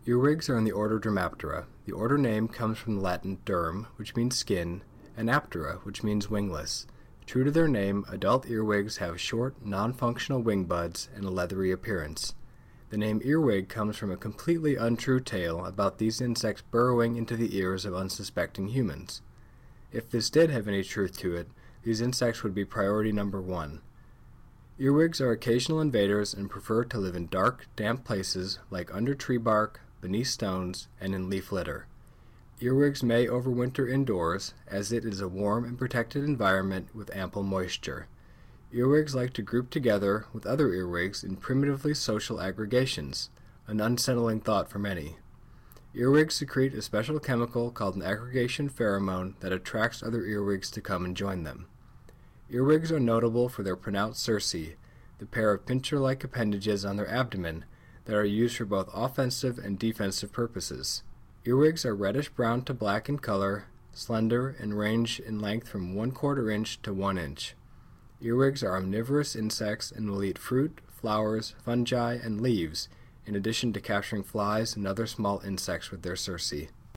Earwigs are in the order Dermaptera. The order name comes from the Latin derm, which means skin, and aptera, which means wingless. True to their name, adult earwigs have short, non-functional wing buds and a leathery appearance. The name earwig comes from a completely untrue tale about these insects burrowing into the ears of unsuspecting humans. If this did have any truth to it, these insects would be priority number 1. Earwigs are occasional invaders and prefer to live in dark, damp places like under tree bark, beneath stones, and in leaf litter. Earwigs may overwinter indoors, as it is a warm and protected environment with ample moisture. Earwigs like to group together with other earwigs in primitively social aggregations, an unsettling thought for many. Earwigs secrete a special chemical called an aggregation pheromone that attracts other earwigs to come and join them. Earwigs are notable for their pronounced cerci, the pair of pincher-like appendages on their abdomen that are used for both offensive and defensive purposes. Earwigs are reddish-brown to black in color, slender, and range in length from 1/4 inch to 1 inch. Earwigs are omnivorous insects and will eat fruit, flowers, fungi, and leaves, in addition to capturing flies and other small insects with their cerci.